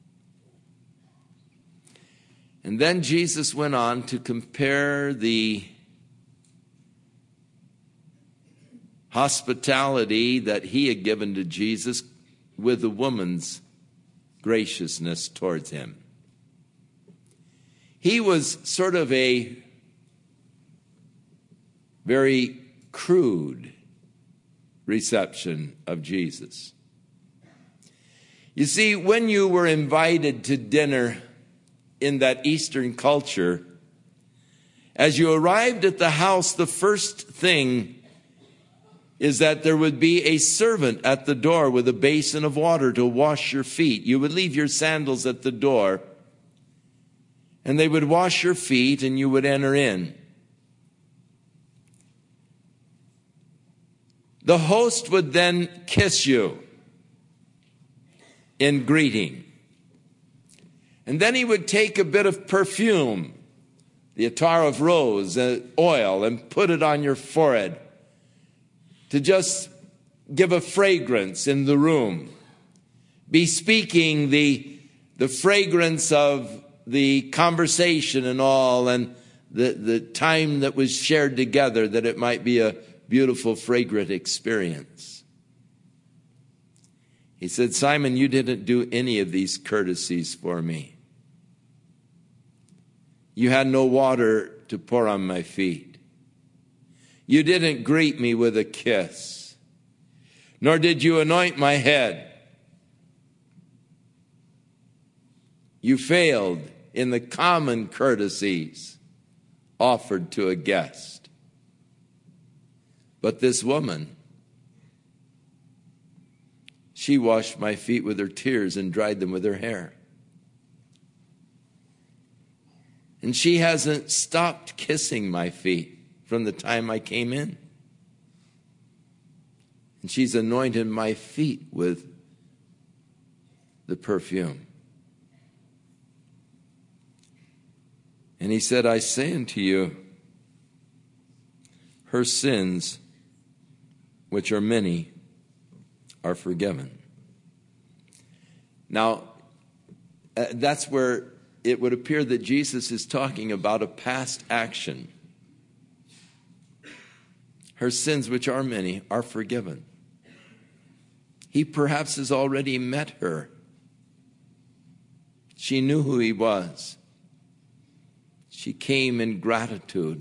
And then Jesus went on to compare the hospitality that he had given to Jesus with the woman's graciousness towards him. He was sort of a very crude reception of Jesus. You see, when you were invited to dinner in that Eastern culture, as you arrived at the house, the first thing is that there would be a servant at the door with a basin of water to wash your feet. You would leave your sandals at the door, and they would wash your feet, and you would enter in. The host would then kiss you in greeting. And then he would take a bit of perfume, the attar of rose, uh, oil, and put it on your forehead to just give a fragrance in the room, bespeaking the, the fragrance of the conversation and all, and the, the time that was shared together, that it might be a beautiful, fragrant experience. He said, Simon, you didn't do any of these courtesies for me. You had no water to pour on my feet. You didn't greet me with a kiss, nor did you anoint my head. You failed in the common courtesies offered to a guest. But this woman, she washed my feet with her tears and dried them with her hair. And she hasn't stopped kissing my feet from the time I came in. And she's anointed my feet with the perfume. And he said, I say unto you, her sins, which are many, are forgiven. Now, uh, that's where it would appear that Jesus is talking about a past action. Her sins, which are many, are forgiven. He perhaps has already met her. She knew who he was. She came in gratitude.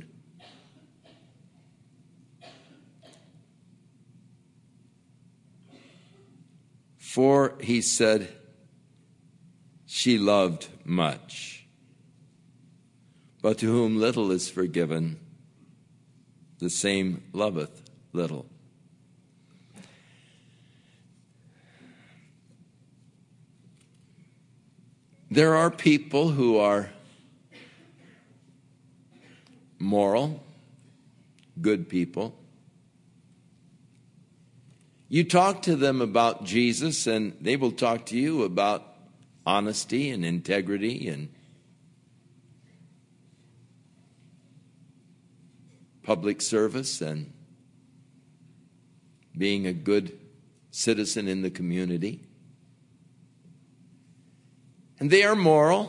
For, he said, she loved much. But to whom little is forgiven, the same loveth little. There are people who are moral, good people. You talk to them about Jesus, and they will talk to you about honesty and integrity and public service and being a good citizen in the community. And they are moral.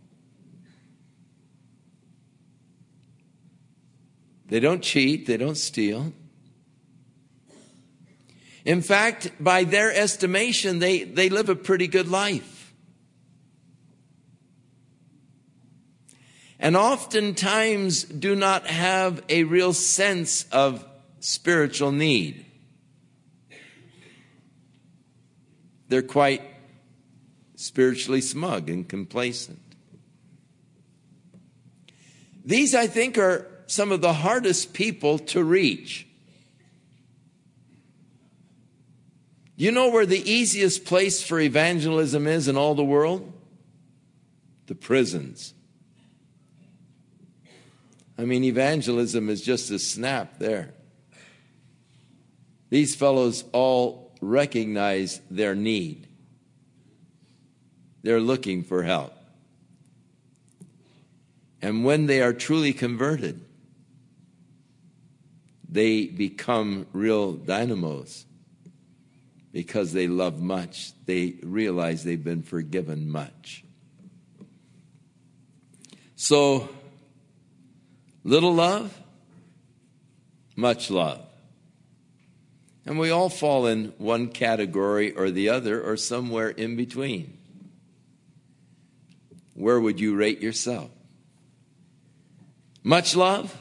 They don't cheat. They don't steal. In fact, by their estimation, they, they live a pretty good life. And oftentimes do not have a real sense of spiritual need. They're quite spiritually smug and complacent. These, I think, are some of the hardest people to reach. You know where the easiest place for evangelism is in all the world? The prisons. I mean, evangelism is just a snap there. These fellows all recognize their need. They're looking for help. And when they are truly converted, they become real dynamos because they love much. They realize they've been forgiven much. So, little love, much love. And we all fall in one category or the other or somewhere in between. Where would you rate yourself? Much love?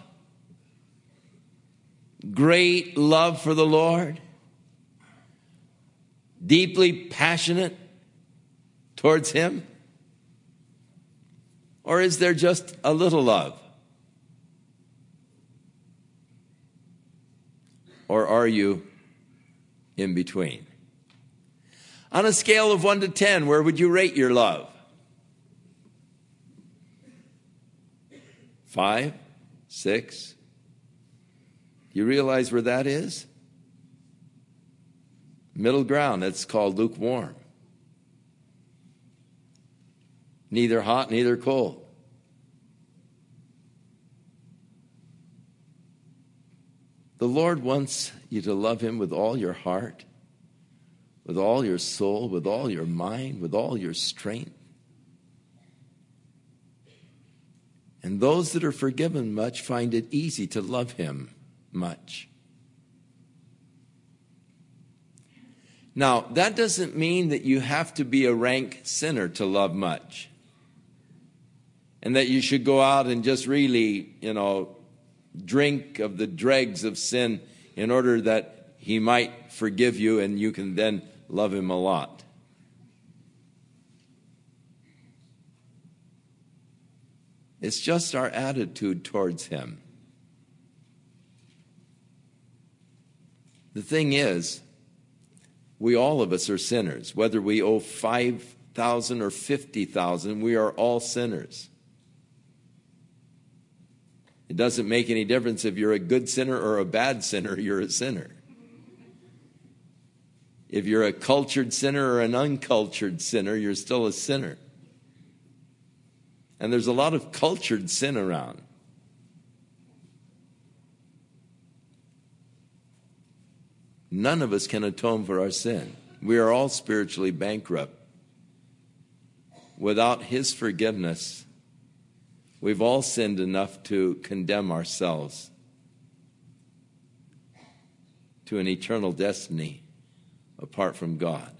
Great love for the Lord? Deeply passionate towards Him? Or is there just a little love? Or are you in between? On a scale of one to ten, where would you rate your love? Five? Six? You realize where that is? Middle ground. It's called lukewarm. Neither hot, neither cold. The Lord wants you to love Him with all your heart, with all your soul, with all your mind, with all your strength. And those that are forgiven much find it easy to love Him much. Now, that doesn't mean that you have to be a rank sinner to love much. And that you should go out and just really, you know, drink of the dregs of sin in order that He might forgive you and you can then love Him a lot. It's just our attitude towards Him. The thing is, we all of us are sinners. Whether we owe five thousand or fifty thousand, we are all sinners. It doesn't make any difference if you're a good sinner or a bad sinner, you're a sinner. If you're a cultured sinner or an uncultured sinner, you're still a sinner. And there's a lot of cultured sin around. None of us can atone for our sin. We are all spiritually bankrupt. Without His forgiveness, we've all sinned enough to condemn ourselves to an eternal destiny apart from God.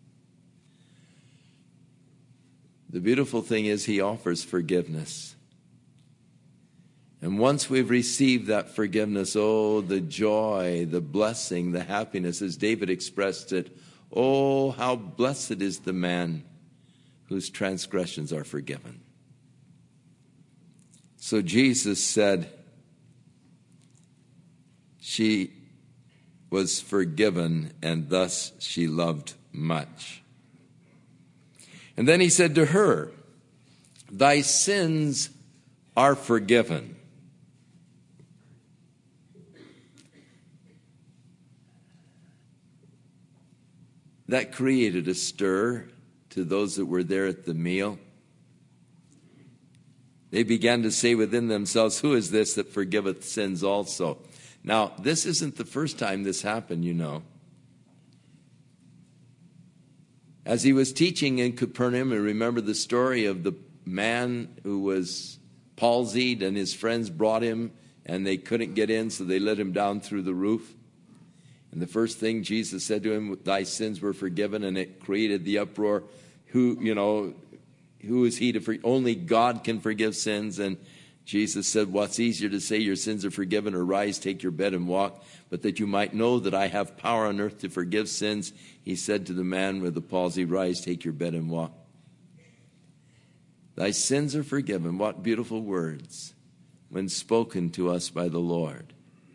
The beautiful thing is He offers forgiveness. And once we've received that forgiveness, oh, the joy, the blessing, the happiness, as David expressed it, oh, how blessed is the man whose transgressions are forgiven. So Jesus said, she was forgiven, and thus she loved much. And then He said to her, thy sins are forgiven. That created a stir to those that were there at the meal. They began to say within themselves, who is this that forgiveth sins also? Now, this isn't the first time this happened, you know. As he was teaching in Capernaum, and remember the story of the man who was palsied and his friends brought him and they couldn't get in, so they let him down through the roof. And the first thing Jesus said to him, thy sins were forgiven, and it created the uproar. Who, you know, who is he to forgive? Only God can forgive sins. And Jesus said, what's easier to say, your sins are forgiven, or rise, take your bed and walk? But that you might know that I have power on earth to forgive sins, he said to the man with the palsy, rise, take your bed and walk. Thy sins are forgiven. What beautiful words when spoken to us by the Lord.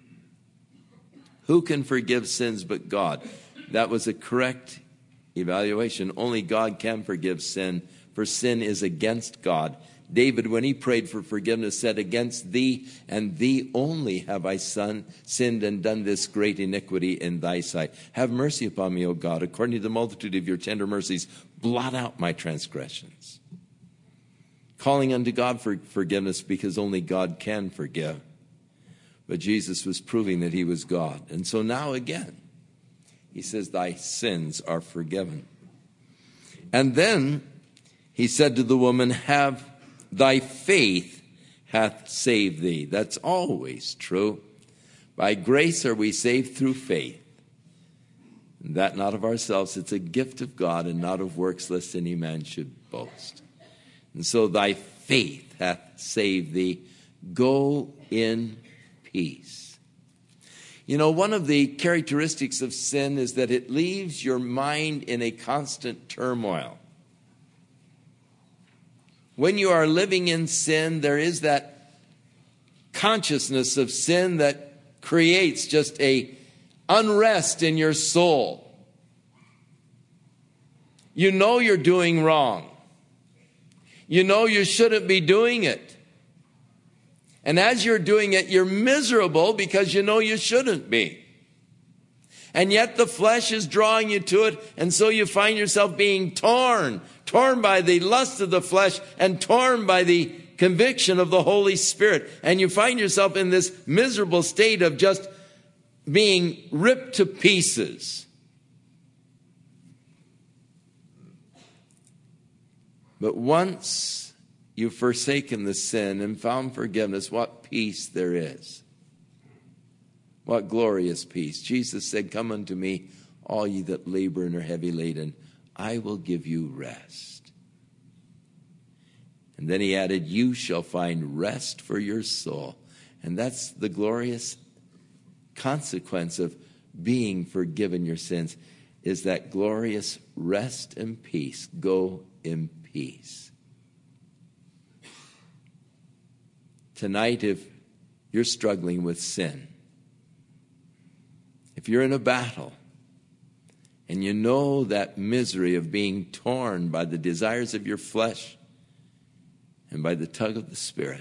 Who can forgive sins but God? That was a correct evaluation. Only God can forgive sin, for sin is against God. David, when he prayed for forgiveness, said, against thee and thee only have I son, sinned and done this great iniquity in thy sight. Have mercy upon me, O God, according to the multitude of your tender mercies. Blot out my transgressions. Calling unto God for forgiveness, because only God can forgive. But Jesus was proving that he was God. And so now again, he says, thy sins are forgiven. And then he said to the woman, have thy faith hath saved thee. That's always true. By grace are we saved through faith. And that not of ourselves. It's a gift of God, and not of works, lest any man should boast. And so thy faith hath saved thee. Go in peace. You know, one of the characteristics of sin is that it leaves your mind in a constant turmoil. When you are living in sin, there is that consciousness of sin that creates just a unrest in your soul. You know you're doing wrong. You know you shouldn't be doing it. And as you're doing it, you're miserable because you know you shouldn't be. And yet the flesh is drawing you to it, and so you find yourself being torn, torn by the lust of the flesh and torn by the conviction of the Holy Spirit. And you find yourself in this miserable state of just being ripped to pieces. But once you've forsaken the sin and found forgiveness, what peace there is. What glorious peace. Jesus said, come unto me, all ye that labor and are heavy laden. I will give you rest. And then he added, you shall find rest for your soul. And that's the glorious consequence of being forgiven your sins, is that glorious rest and peace. Go in peace. Tonight, if you're struggling with sin, if you're in a battle, and you know that misery of being torn by the desires of your flesh and by the tug of the Spirit,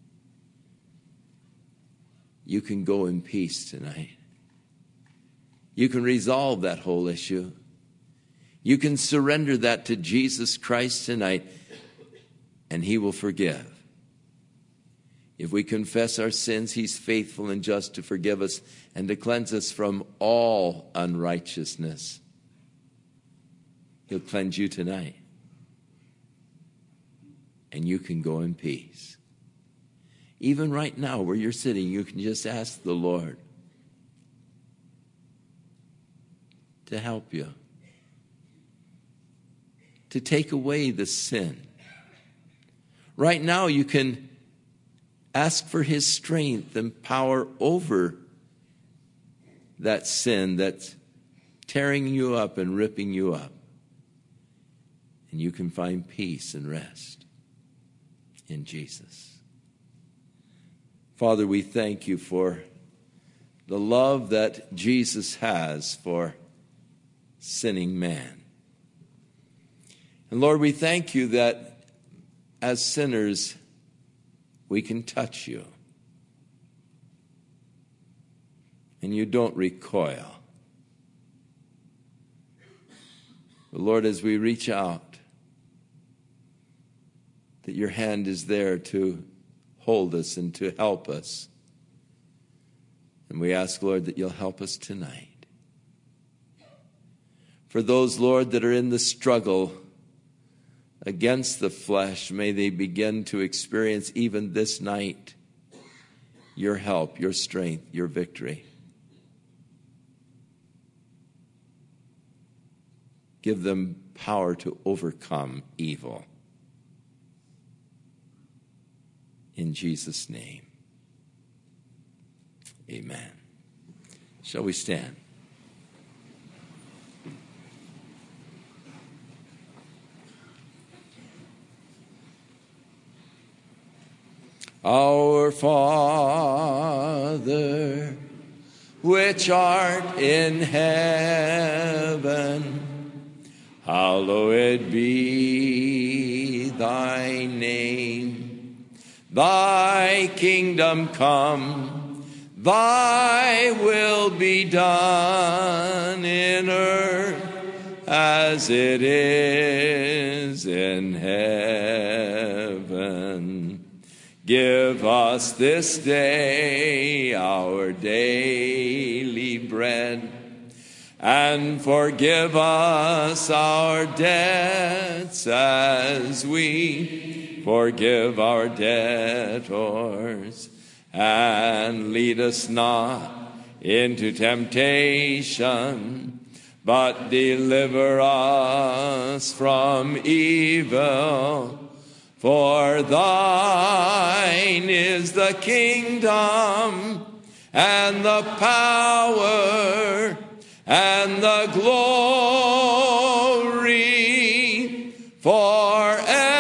you can go in peace tonight. You can resolve that whole issue. You can surrender that to Jesus Christ tonight, and he will forgive. If we confess our sins, he's faithful and just to forgive us and to cleanse us from all unrighteousness. He'll cleanse you tonight. And you can go in peace. Even right now where you're sitting, you can just ask the Lord to help you, to take away the sin. Right now you can ask for his strength and power over that sin that's tearing you up and ripping you up. And you can find peace and rest in Jesus. Father, we thank you for the love that Jesus has for sinning man. And Lord, we thank you that as sinners, we can touch you. And you don't recoil. But Lord, as we reach out, that your hand is there to hold us and to help us. And we ask, Lord, that you'll help us tonight. For those, Lord, that are in the struggle against the flesh, may they begin to experience even this night your help, your strength, your victory. Give them power to overcome evil. In Jesus' name, amen. Shall we stand? Our Father, which art in heaven, hallowed be thy name. Thy kingdom come, thy will be done in earth as it is in heaven. Give us this day our daily bread, and forgive us our debts as we forgive our debtors. And lead us not into temptation, but deliver us from evil. For thine is the kingdom and the power and the glory forever.